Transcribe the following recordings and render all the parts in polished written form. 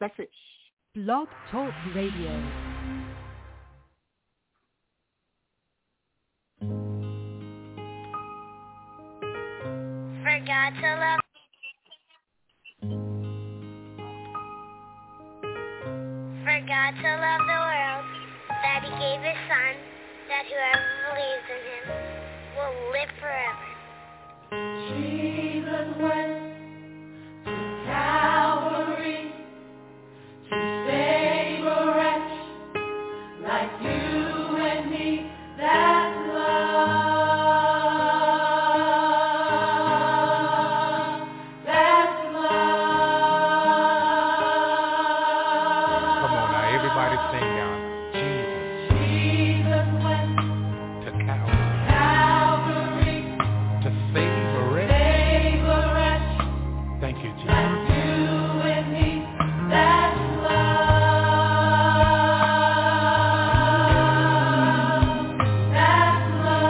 message. Blog Talk Radio. For God to love. For God to love the world, that he gave his Son, that whoever believes in him will live forever. Jesus went to Calvary to save a wretch like you and me. That's love. That's love. Come on now, everybody sing out. Jesus went To Calvary to save a wretch. Thank you, Jesus. like you and me. That's love. That's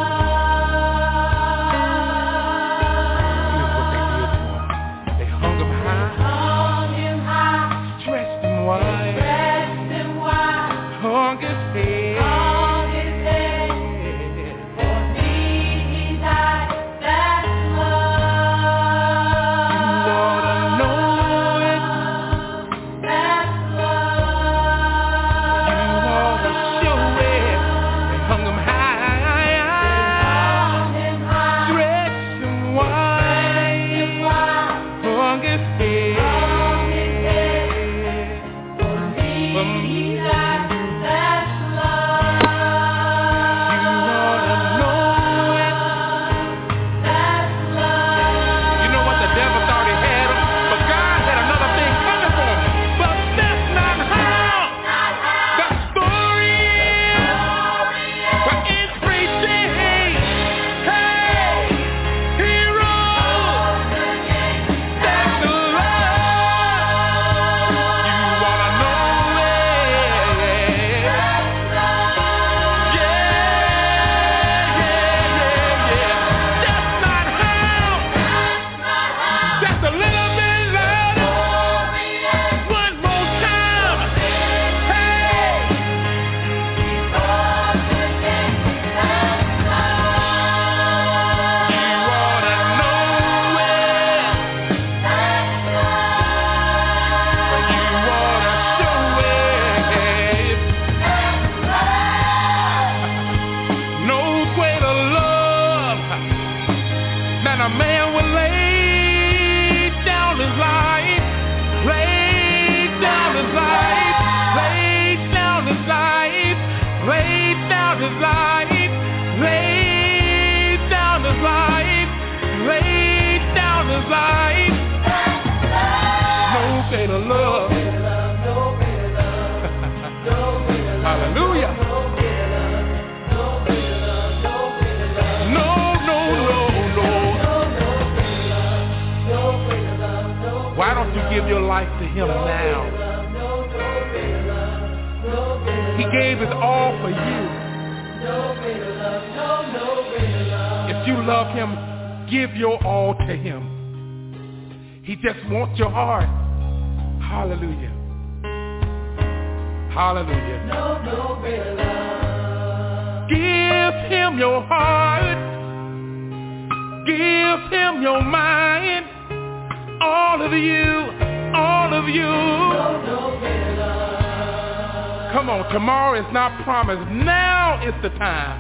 Here's what they did love. for him. They hung him high, Hung him high, stretched him wide, stretched him wide, hung his head. hung his head. For me he died. That's love. You ought to know it. That's You ought to love. show it. They hung him high, Hung him high, stretched him wide, hung his head. hung his head. For me he died. That's love. You ought to know it. That's love. You know what? The devil thought he had him, but God had another thing coming for him. But that's not how the story is. But it's preaching. Hey, he rose. That's the love. You ought to know it. That's not how. Just a little bit louder. One more time. Hey. You ought to know it. You ought to show it. No greater love than a man will lay down his life, lay down his life, lay down his life, lay down his life, lay down his life, lay down his life. No greater love. Hallelujah. No, no, no, no. Why don't you give your life to him now? He gave it all for you. If you love him, give your all to him. He just wants your heart. Hallelujah. Hallelujah. Give him your heart. Give him your mind. All of you. All of you. Come on, tomorrow is not promised. Now is the time.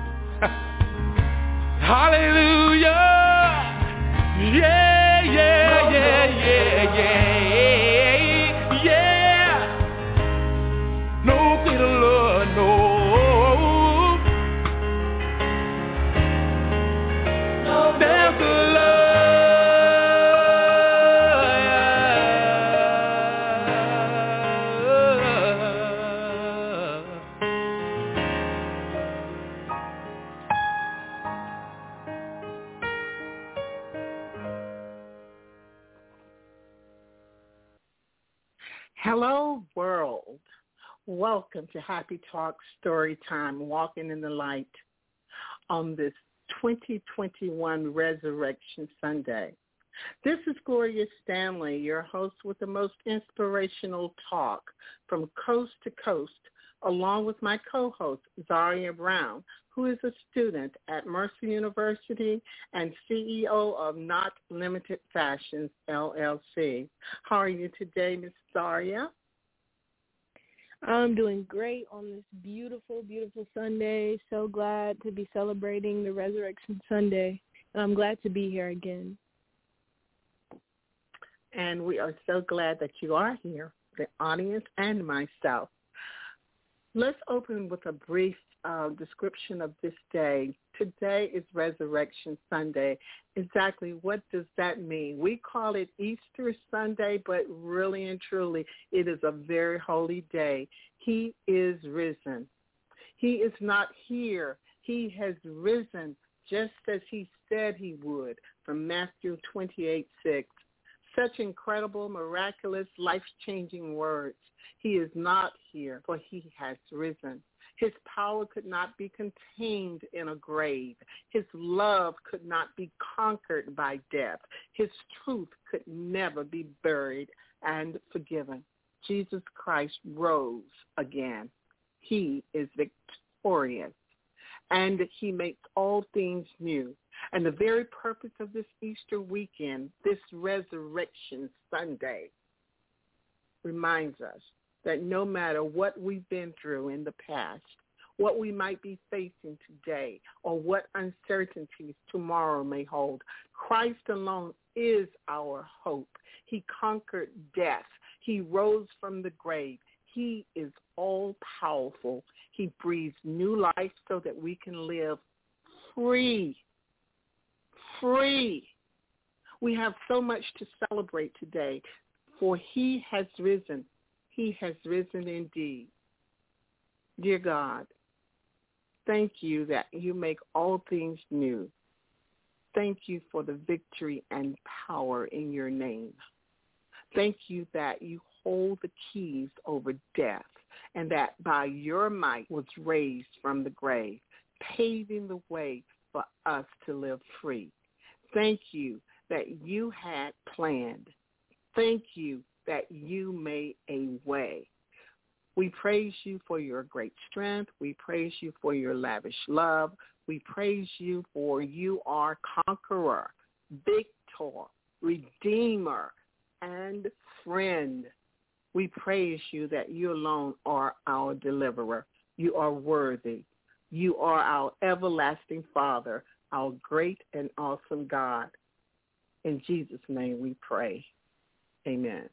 Hallelujah. Yeah, yeah, yeah, yeah, yeah, yeah. No greater love, no. There's a Hello, world. Welcome to Happy Talk Story Time, Walking in the Light on this 2021 Resurrection Sunday. This is Gloria Stanley, your host with the most inspirational talk from coast to coast, along with my co-host, Zaria Brown, who is a student at Mercer University and CEO of Not Limited Fashions, LLC. How are you today, Ms. Zaria? I'm doing great on this beautiful, beautiful Sunday. So glad to be celebrating the Resurrection Sunday, and I'm glad to be here again. And we are so glad that you are here, the audience and myself. Let's open with a brief description of this day. Today is Resurrection Sunday. Exactly what does that mean? We call it Easter Sunday, but really and truly, it is a very holy day. He is risen. He is not here. He has risen just as he said he would, from Matthew 28:6. Such incredible, miraculous, life-changing words. He is not here, for he has risen. His power could not be contained in a grave. His love could not be conquered by death. His truth could never be buried and forgiven. Jesus Christ rose again. He is victorious, and he makes all things new. And the very purpose of this Easter weekend, this Resurrection Sunday, reminds us that no matter what we've been through in the past, what we might be facing today, or what uncertainties tomorrow may hold, Christ alone is our hope. He conquered death. He rose from the grave. He is all-powerful. He breathes new life so that we can live free. Free. We have so much to celebrate today, for he has risen. He has risen indeed. Dear God, thank you that you make all things new. Thank you for the victory and power in your name. Thank you that you hold the keys over death, and that by your might was raised from the grave, paving the way for us to live free. Thank you that you had planned. Thank you that you made a way. We praise you for your great strength. We praise you for your lavish love. We praise you for you are conqueror, victor, redeemer, and friend. We praise you that you alone are our deliverer. You are worthy. You are our everlasting Father, our great and awesome God. In Jesus' name we pray. Amen.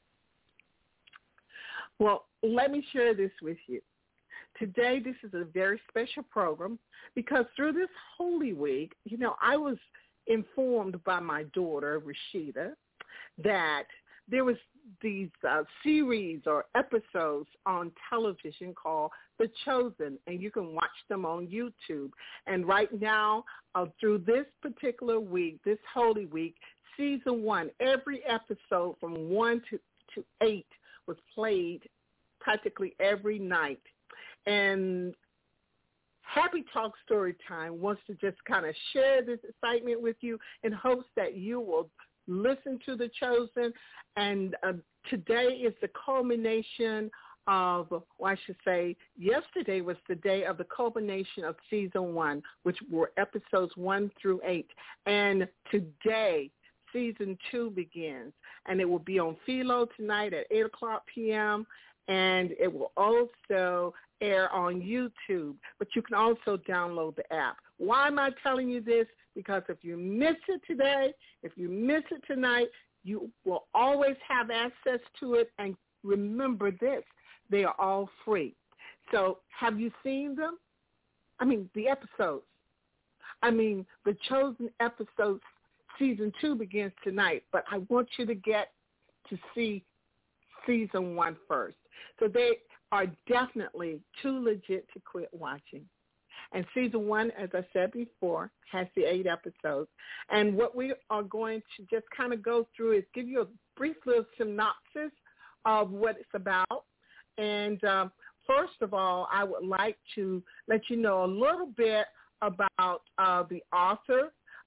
Well, let me share this with you. Today, this is a very special program because through this Holy Week, I was informed by my daughter, Rashida, that there was these series or episodes on television called The Chosen, and you can watch them on YouTube. And right now, through this particular week, this Holy Week, Season 1, every episode from 1 to 8 was played practically every night. And Happy Talk Storytime wants to just kind of share this excitement with you in hopes that you will listen to The Chosen. And today is the culmination of, yesterday was the day of the culmination of Season 1, which were episodes 1 through 8. And today, Season 2 begins, and it will be on Philo tonight at 8 o'clock p.m., and it will also air on YouTube, but you can also download the app. Why am I telling you this? Because if you miss it today, if you miss it tonight, you will always have access to it, and remember this, they are all free. So have you seen them? The episodes. The Chosen episodes, Season 2 begins tonight, but I want you to get to see Season 1 first. So they are definitely too legit to quit watching. And Season 1, as I said before, has the 8 episodes. And what we are going to just kind of go through is give you a brief little synopsis of what it's about. And first of all, I would like to let you know a little bit about the author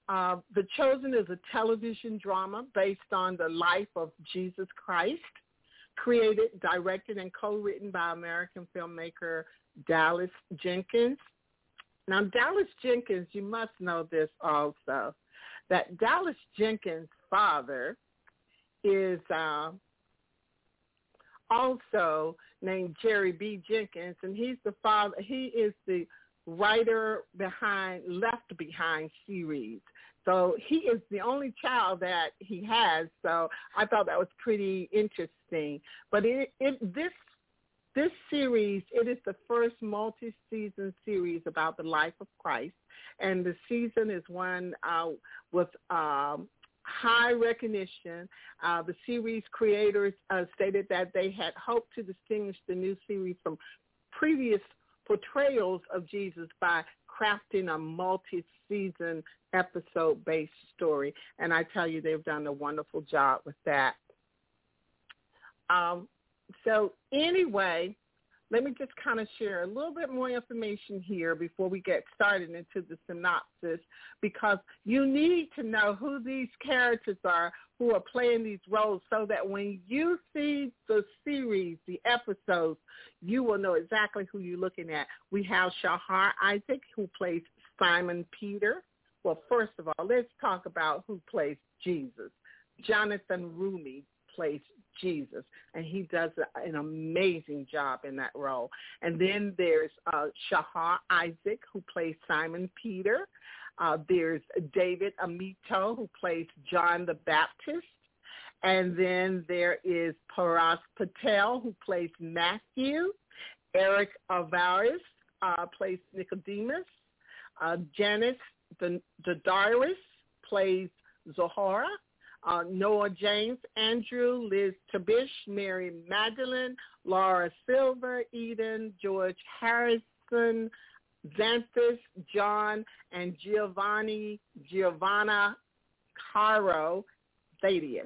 The Chosen is a television drama based on the life of Jesus Christ, created, directed, and co-written by American filmmaker Dallas Jenkins. Now, Dallas Jenkins, you must know this also, that Dallas Jenkins' father is also named Jerry B. Jenkins, and he is the writer behind Left Behind series. So he is the only child that he has, so I thought that was pretty interesting. But this series, it is the first multi-season series about the life of Christ, and the season is one with high recognition. The series creators stated that they had hoped to distinguish the new series from previous portrayals of Jesus by crafting a multi-season episode-based story, and I tell you, they've done a wonderful job with that. So anyway, let me just kind of share a little bit more information here before we get started into the synopsis, because you need to know who these characters are who are playing these roles so that when you see the series, the episodes, you will know exactly who you're looking at. We have Shahar Isaac, who plays Simon Peter. Well, first of all, let's talk about who plays Jesus. Jonathan Rumi plays Jesus, and he does an amazing job in that role. And then there's Shahar Isaac, who plays Simon Peter. There's David Amito, who plays John the Baptist. And then there is Paras Patel, who plays Matthew. Eric Alvarez plays Nicodemus. Janice Dadaris plays Zohara. Noah James, Andrew, Liz Tabish, Mary Magdalene, Laura Silver, Eden, George Harrison, Xanthus, John, and Giovanna Caro Thaddeus.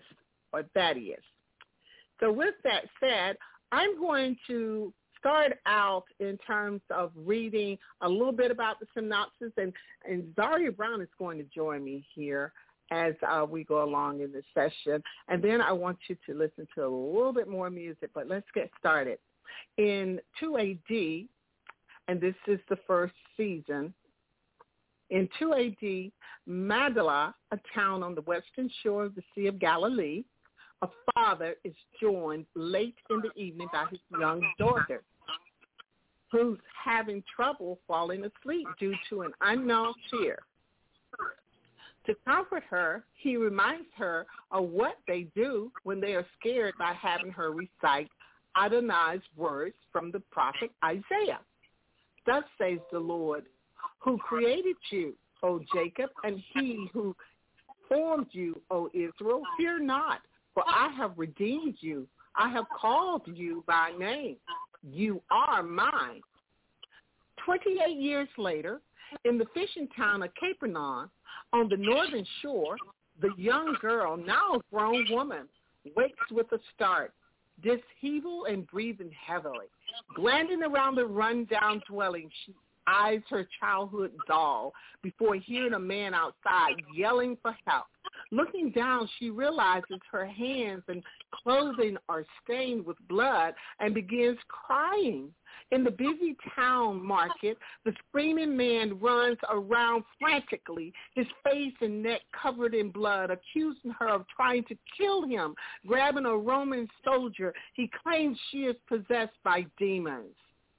So with that said, I'm going to start out in terms of reading a little bit about the synopsis, and Zaria Brown is going to join me here as we go along in this session. And then I want you to listen to a little bit more music, but let's get started. In 2 AD, and this is the first season, in 2 AD, Magdala, a town on the western shore of the Sea of Galilee, a father is joined late in the evening by his young daughter, who's having trouble falling asleep due to an unknown fear. To comfort her, he reminds her of what they do when they are scared by having her recite Adonai's words from the prophet Isaiah. Thus says the Lord, who created you, O Jacob, and he who formed you, O Israel. Fear not, for I have redeemed you. I have called you by name. You are mine. 28 years later, in the fishing town of Capernaum, on the northern shore, the young girl, now a grown woman, wakes with a start, disheveled and breathing heavily. Glancing around the run-down dwelling, she eyes her childhood doll before hearing a man outside yelling for help. Looking down, she realizes her hands and clothing are stained with blood and begins crying. In the busy town market, the screaming man runs around frantically, his face and neck covered in blood, accusing her of trying to kill him. Grabbing a Roman soldier, he claims she is possessed by demons.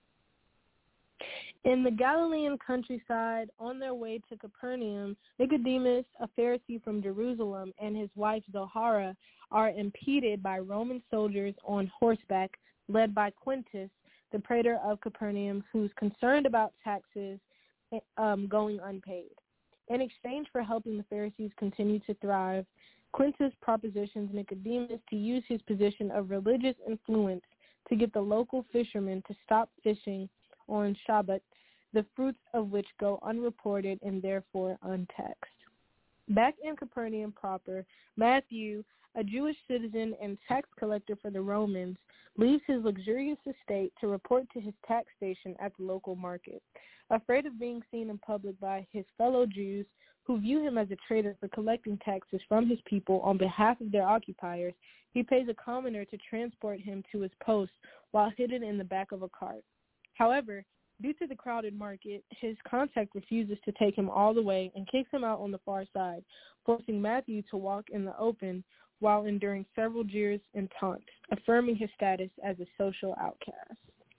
In the Galilean countryside, on their way to Capernaum, Nicodemus, a Pharisee from Jerusalem, and his wife Zohara are impeded by Roman soldiers on horseback, led by Quintus, the praetor of Capernaum, who's concerned about taxes going unpaid. In exchange for helping the Pharisees continue to thrive, Quintus propositions Nicodemus to use his position of religious influence to get the local fishermen to stop fishing on Shabbat, the fruits of which go unreported and therefore untaxed. Back in Capernaum proper, Matthew, a Jewish citizen and tax collector for the Romans, leaves his luxurious estate to report to his tax station at the local market. Afraid of being seen in public by his fellow Jews who view him as a traitor for collecting taxes from his people on behalf of their occupiers, he pays a commoner to transport him to his post while hidden in the back of a cart. However, due to the crowded market, his contact refuses to take him all the way and kicks him out on the far side, forcing Matthew to walk in the open while enduring several jeers and taunts, affirming his status as a social outcast.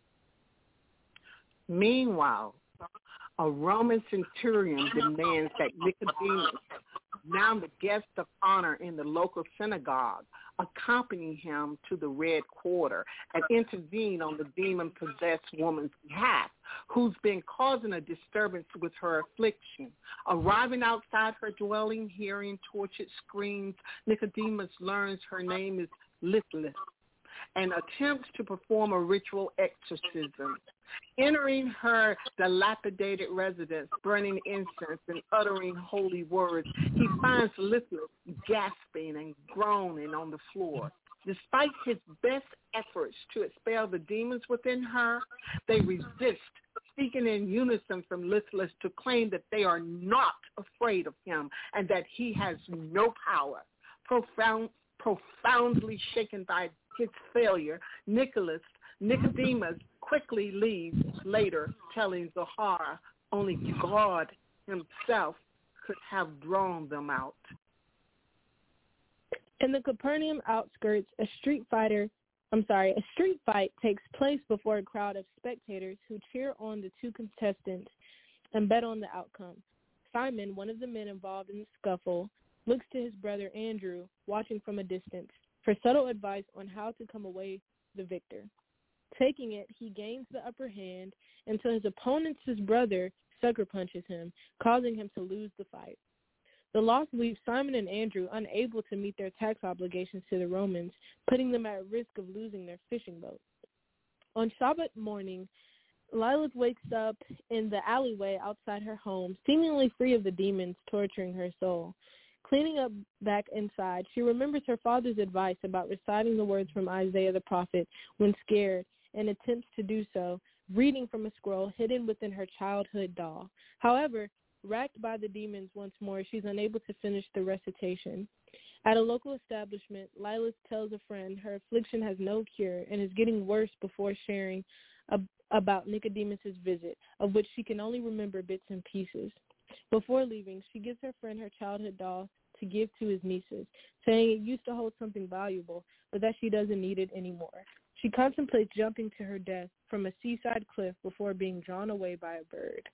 Meanwhile, a Roman centurion demands that Nicodemus, now the guest of honor in the local synagogue, accompany him to the Red Quarter and intervene on the demon-possessed woman's behalf, who's been causing a disturbance with her affliction. Arriving outside her dwelling, hearing tortured screams, Nicodemus learns her name is Lithlis and attempts to perform a ritual exorcism. Entering her dilapidated residence, burning incense and uttering holy words, he finds Lithlis gasping and groaning on the floor. Despite his best efforts to expel the demons within her, they resist, speaking in unison from Lithlis to claim that they are not afraid of him and that he has no power. Profoundly shaken by his failure, Nicodemus quickly leaves, later telling Zohar only God himself could have drawn them out. In the Capernaum outskirts, a street fight takes place before a crowd of spectators who cheer on the two contestants and bet on the outcome. Simon, one of the men involved in the scuffle, looks to his brother Andrew, watching from a distance, for subtle advice on how to come away the victor. Taking it, he gains the upper hand until his opponent's brother sucker punches him, causing him to lose the fight. The loss leaves Simon and Andrew unable to meet their tax obligations to the Romans, putting them at risk of losing their fishing boat. On Shabbat morning, Lilith wakes up in the alleyway outside her home, seemingly free of the demons torturing her soul. Cleaning up back inside, she remembers her father's advice about reciting the words from Isaiah the prophet when scared, and attempts to do so, reading from a scroll hidden within her childhood doll. However, racked by the demons once more, she's unable to finish the recitation. At a local establishment, Lilith tells a friend her affliction has no cure and is getting worse before sharing about Nicodemus's visit, of which she can only remember bits and pieces. Before leaving, she gives her friend her childhood doll to give to his nieces, saying it used to hold something valuable, but that she doesn't need it anymore. She contemplates jumping to her death from a seaside cliff before being drawn away by a bird.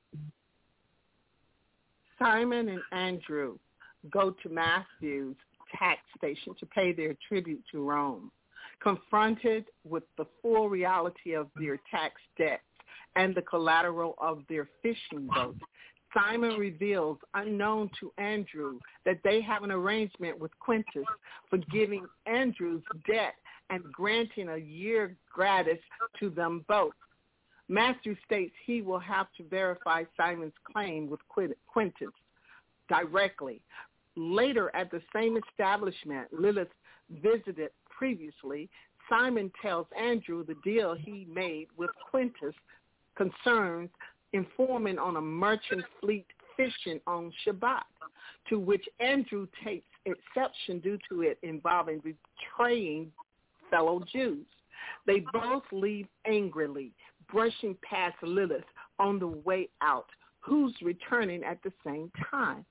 Simon and Andrew go to Matthew's tax station to pay their tribute to Rome. Confronted with the full reality of their tax debts and the collateral of their fishing boat, Simon reveals, unknown to Andrew, that they have an arrangement with Quintus for giving Andrew's debt and granting a year gratis to them both. Matthew states he will have to verify Simon's claim with Quintus directly. Later, at the same establishment Lilith visited previously, Simon tells Andrew the deal he made with Quintus concerns informing on a merchant fleet fishing on Shabbat, to which Andrew takes exception due to it involving betraying fellow Jews. They both leave angrily, brushing past Lilith on the way out, who's returning at the same time.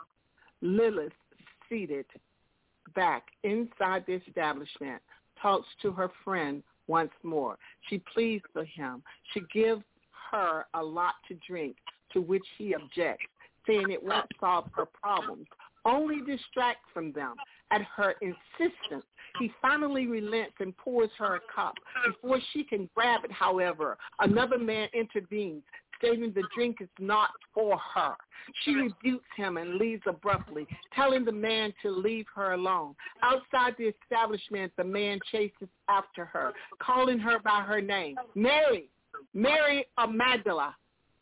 Lilith, seated back inside the establishment, talks to her friend once more. She pleads for him. She gives her a lot to drink, to which he objects, saying it won't solve her problems, only distract from them. At her insistence, he finally relents and pours her a cup. Before she can grab it, however, another man intervenes, stating the drink is not for her. She rebukes him and leaves abruptly, telling the man to leave her alone. Outside the establishment, the man chases after her, calling her by her name, Mary, Mary of Magdala.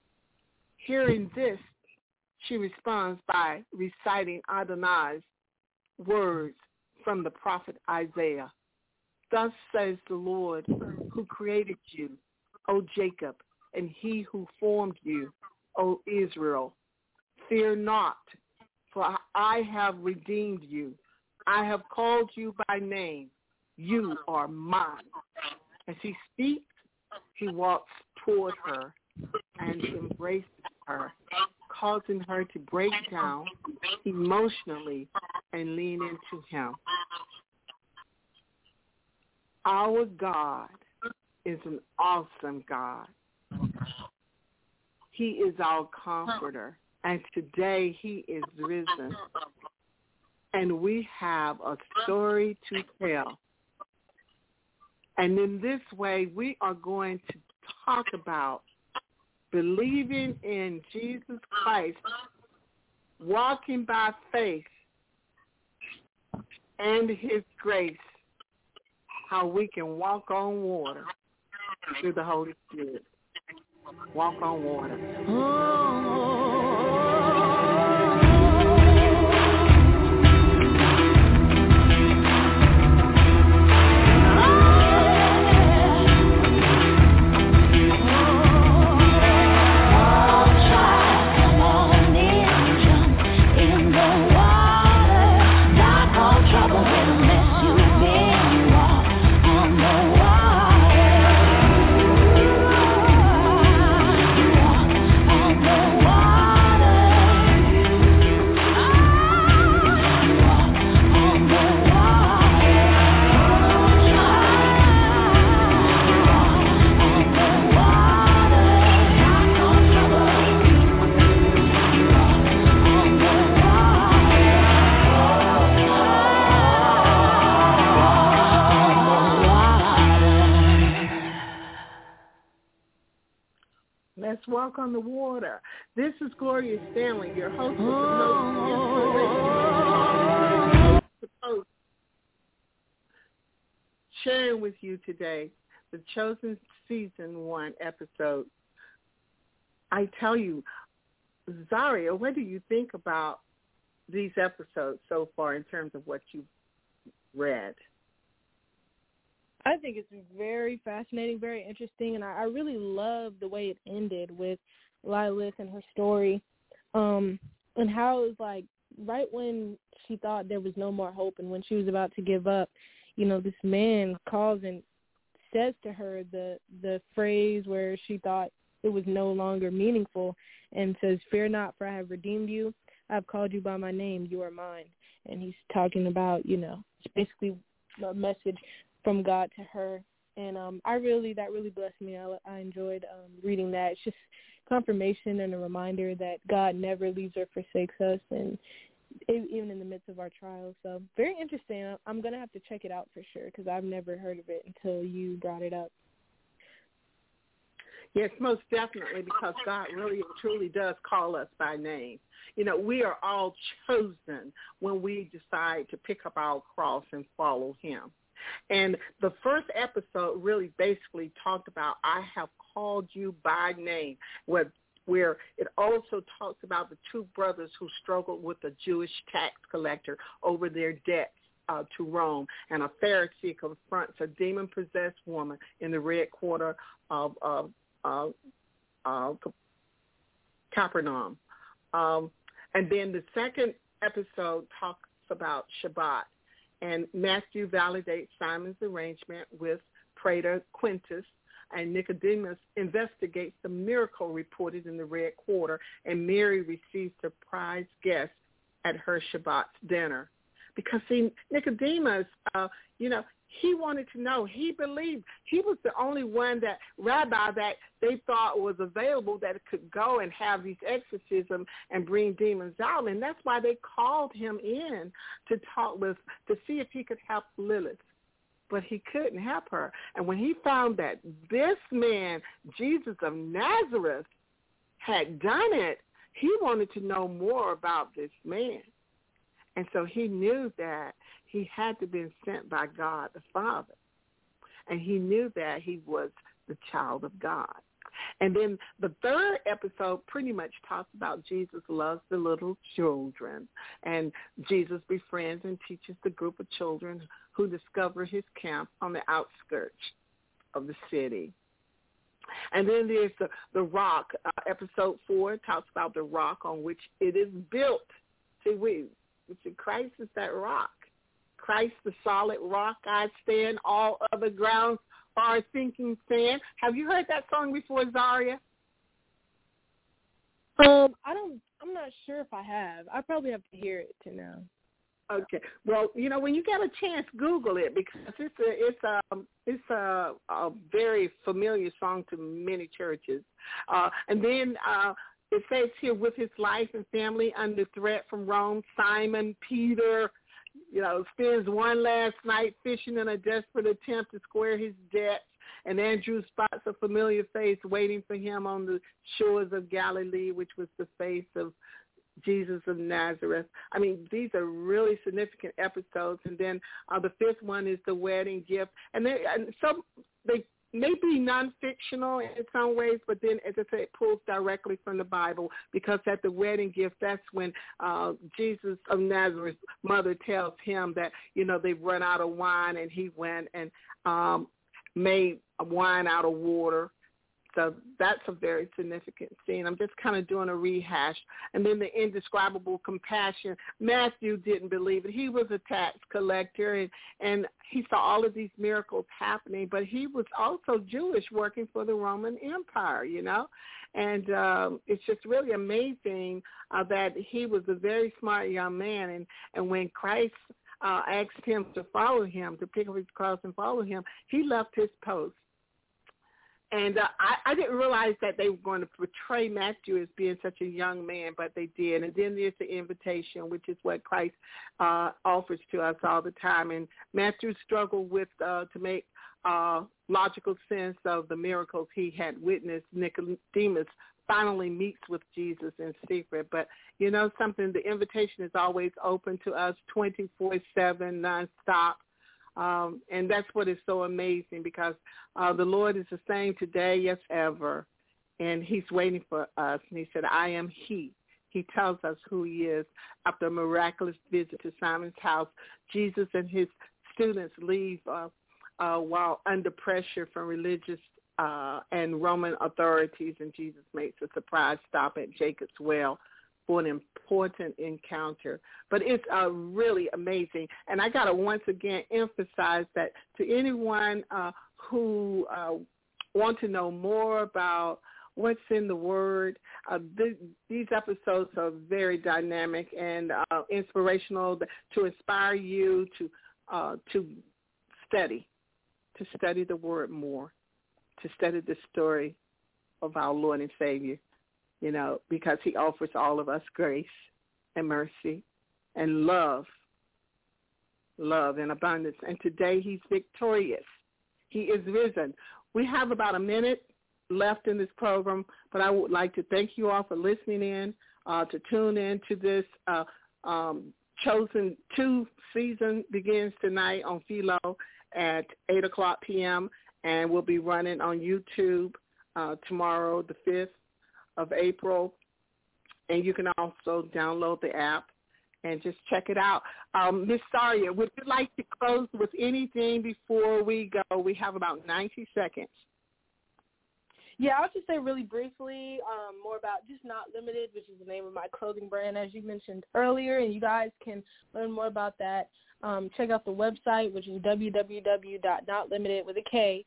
Hearing this, she responds by reciting Adonai's words from the prophet Isaiah. Thus says the Lord, who created you, O Jacob, and he who formed you, O Israel. Fear not, for I have redeemed you. I have called you by name. You are mine. As he speaks, he walks toward her and embraces her, causing her to break down emotionally and lean into him. Our God is an awesome God. He is our comforter, and today he is risen. And we have a story to tell. And in this way, we are going to talk about believing in Jesus Christ, walking by faith and his grace, how we can walk on water through the Holy Spirit. Walk on water. Let's walk on the water. This is Gloria Stanley, your host of the Most sharing with you today the Chosen Season 1 episode. I tell you, Zaria, what do you think about these episodes so far in terms of what you've read? I think it's very fascinating, very interesting, and I really love the way it ended with Lilith and her story, and how it was like right when she thought there was no more hope and when she was about to give up, you know, this man calls and says to her the phrase where she thought it was no longer meaningful and says, "Fear not, for I have redeemed you. I have called you by my name. You are mine." And he's talking about, you know, it's basically a message from God to her, and that really blessed me. I enjoyed reading that. It's just confirmation and a reminder that God never leaves or forsakes us, and even in the midst of our trials. So very interesting. I'm going to have to check it out for sure because I've never heard of it until you brought it up. Yes, most definitely, because God really and truly does call us by name. You know, we are all chosen when we decide to pick up our cross and follow him. And the first episode really basically talked about, I have called you by name, where it also talks about the two brothers who struggled with a Jewish tax collector over their debts to Rome. And a Pharisee confronts a demon-possessed woman in the red quarter of Capernaum. And then the second episode talks about Shabbat. And Matthew validates Simon's arrangement with Praetor Quintus, and Nicodemus investigates the miracle reported in the red quarter, and Mary receives the prized guest at her Shabbat dinner. Because, see, Nicodemus, he wanted to know. He believed he was the only rabbi that they thought was available that could go and have these exorcisms and bring demons out. And that's why they called him in to see if he could help Lilith. But he couldn't help her. And when he found that this man, Jesus of Nazareth, had done it, he wanted to know more about this man. And so he knew that he had to be sent by God the Father. And he knew that he was the child of God. And then the third episode pretty much talks about Jesus loves the little children. And Jesus befriends and teaches the group of children who discover his camp on the outskirts of the city. And then there's the rock. Episode 4 talks about the rock on which it is built. See, Christ is that rock. Christ, the solid rock I stand. All other grounds are sinking sand. Have you heard that song before, Zaria? I'm not sure if I have. I probably have to hear it to know. Okay. Well, when you get a chance, Google it because it's a very familiar song to many churches. And then it says here, with his life and family under threat from Rome, Simon Peter, spends one last night fishing in a desperate attempt to square his debts. And Andrew spots a familiar face waiting for him on the shores of Galilee, which was the face of Jesus of Nazareth. I mean, these are really significant episodes. And then the fifth one is the wedding gift. And they may be non-fictional in some ways, but then, as I said, it pulls directly from the Bible because at the wedding gift, that's when Jesus of Nazareth's mother tells him that, they've run out of wine, and he went and made wine out of water. So that's a very significant scene. I'm just kind of doing a rehash. And then the indescribable compassion. Matthew didn't believe it. He was a tax collector, and he saw all of these miracles happening, but he was also Jewish working for the Roman Empire, And it's just really amazing that he was a very smart young man. And when Christ asked him to follow him, to pick up his cross and follow him, he left his post. And I didn't realize that they were going to portray Matthew as being such a young man, but they did. And then there's the invitation, which is what Christ offers to us all the time. And Matthew struggled with to make logical sense of the miracles he had witnessed. Nicodemus finally meets with Jesus in secret. But something, the invitation is always open to us 24/7, nonstop. And that's what is so amazing because the Lord is the same today, yes, ever. And he's waiting for us. And he said, I am he. He tells us who he is. After a miraculous visit to Simon's house, Jesus and his students leave while under pressure from religious and Roman authorities. And Jesus makes a surprise stop at Jacob's well for an important encounter. But it's really amazing. And I got to once again emphasize that to anyone who want to know more about what's in the Word, these episodes are very dynamic and inspirational to inspire you to study the Word more, to study the story of our Lord and Savior. Because he offers all of us grace and mercy and love in abundance. And today he's victorious. He is risen. We have about a minute left in this program, but I would like to thank you all for listening in, to tune in to this Chosen 2 season begins tonight on Philo at 8 o'clock p.m., and we'll be running on YouTube tomorrow, the 5th of April, and you can also download the app and just check it out. Ms. Zaria, would you like to close with anything before we go? We have about 90 seconds. Yeah, I'll just say really briefly more about Just Not Limited, which is the name of my clothing brand, as you mentioned earlier, and you guys can learn more about that. Check out the website, which is www.notlimited with a K,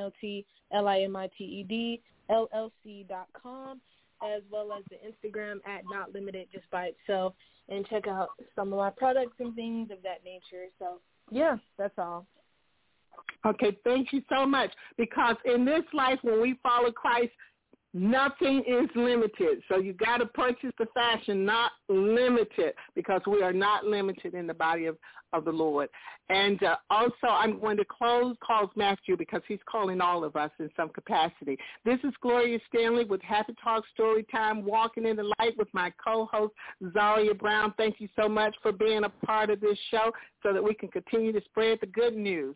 KNOTLIMITED, LLC.com, as well as the Instagram at Not Limited just by itself, and check out some of my products and things of that nature. So, yeah, that's all. Okay, thank you so much. Because in this life, when we follow Christ, nothing is limited. So you got to purchase the fashion, not limited, because we are not limited in the body of the Lord. And also, I'm going to call Matthew because he's calling all of us in some capacity. This is Gloria Stanley with Happy Talk Storytime, walking in the light with my co-host, Zaria Brown. Thank you so much for being a part of this show so that we can continue to spread the good news.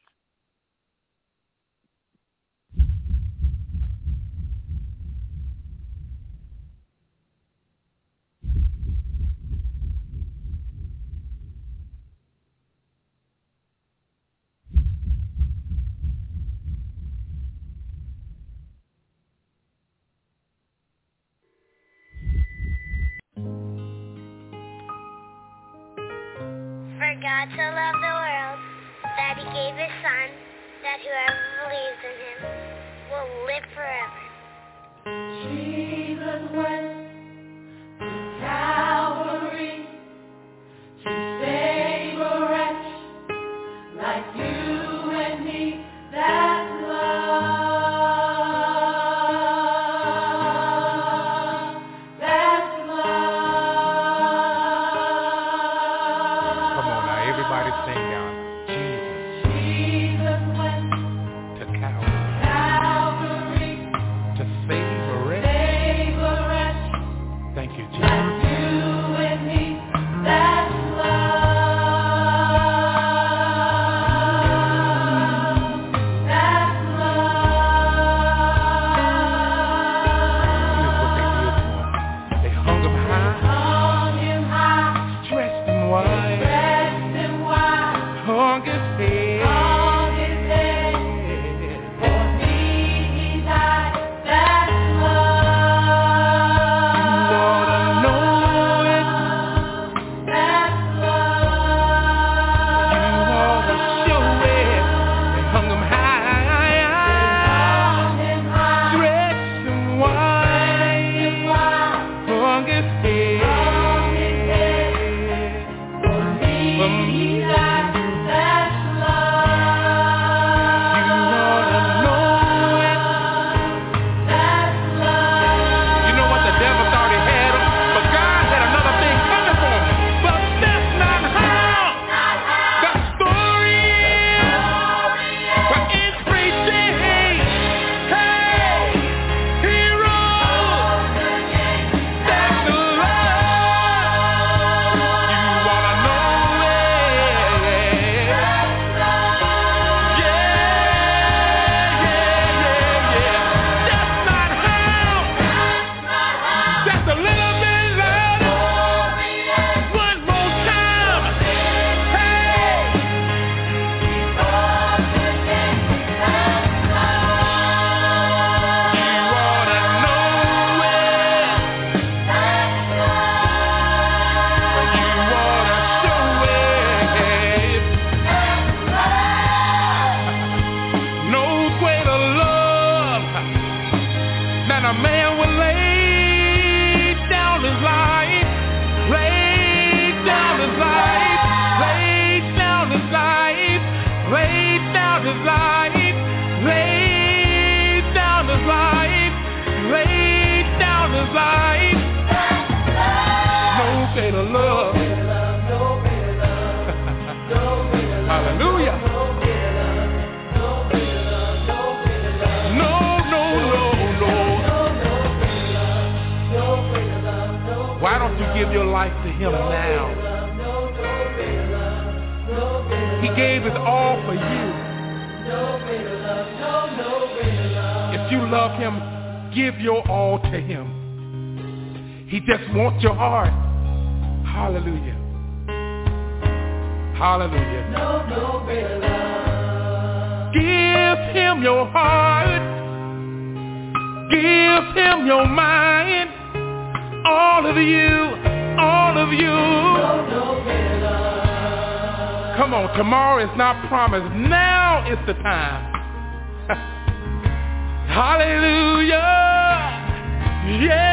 God so loved the world that he gave his son, that whoever believes in him will live forever. Jesus went to Calvary to save a wretch like you and me. That's love. That's love. Come on now, everybody sing down. Jesus went To Calvary to save a wretch. Thank you, Jesus. like you and me. That's love. That's Here's what they did for him. They hung him high, hung him high, stretched him wide, dressed him wide, hung his head. hung his head. For me he died. That's love. You ought to know it. That's love. You ought to show it. They hung him high, Hung him high, stretched him wide, hung his head. hung his head. For me he died. That's love. You ought to know it. That's love. You know what? The devil thought he had him, but God had another thing coming for him. But that's not how the story is. But it's preaching. Hey, he rose. That's the love. You wanna know it? Yeah. That's not how. Just a little bit louder. One more time. Hey. You ought to know it. You ought to show it. No greater love than a man will lay down his life, lay down his life, lay down his life, lay down his life, lay down his life, lay down his life. No greater love. Hallelujah. No. Why don't you give your life to him now? He gave his all for you. If you love him, give your all to him. He just wants your heart. Hallelujah. Hallelujah. Give him your heart. Give him your mind. All of you. Come on, tomorrow is not promised. Now is the time. Hallelujah. Yeah.